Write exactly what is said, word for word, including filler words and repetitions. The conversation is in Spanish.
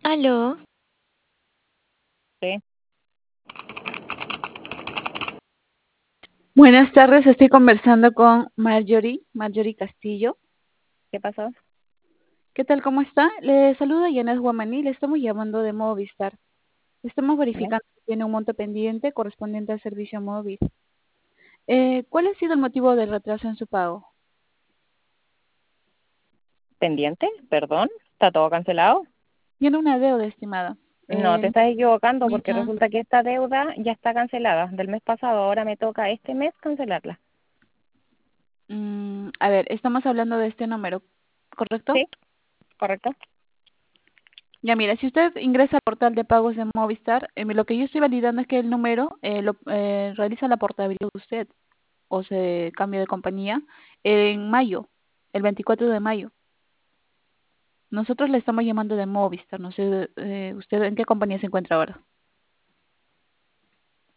Aló, Sí, Buenas tardes, estoy conversando con Marjorie, Marjorie Castillo. ¿qué pasó? ¿Qué tal? ¿Cómo está? Le saluda Yanes Guamaní, le estamos llamando de Movistar. Estamos ¿Ya? verificando si tiene un monto pendiente correspondiente al servicio móvil. Eh, ¿cuál ha sido el motivo del retraso en su pago? ¿Pendiente? ¿Perdón? ¿Está todo cancelado? Tiene una deuda estimada. No, te Eh, estás equivocando porque fecha, resulta que esta deuda ya está cancelada del mes pasado. Ahora me toca este mes cancelarla. mm, a ver, estamos hablando de este número, ¿correcto? ¿Sí? ¿Correcto? Ya mira, si usted ingresa al portal de pagos de Movistar, eh, lo que yo estoy validando es que el número eh, lo eh, realiza la portabilidad de usted, o se cambia de compañía en mayo, el veinticuatro de mayo. Nosotros le estamos llamando de Movistar, no sé eh, usted en qué compañía se encuentra ahora.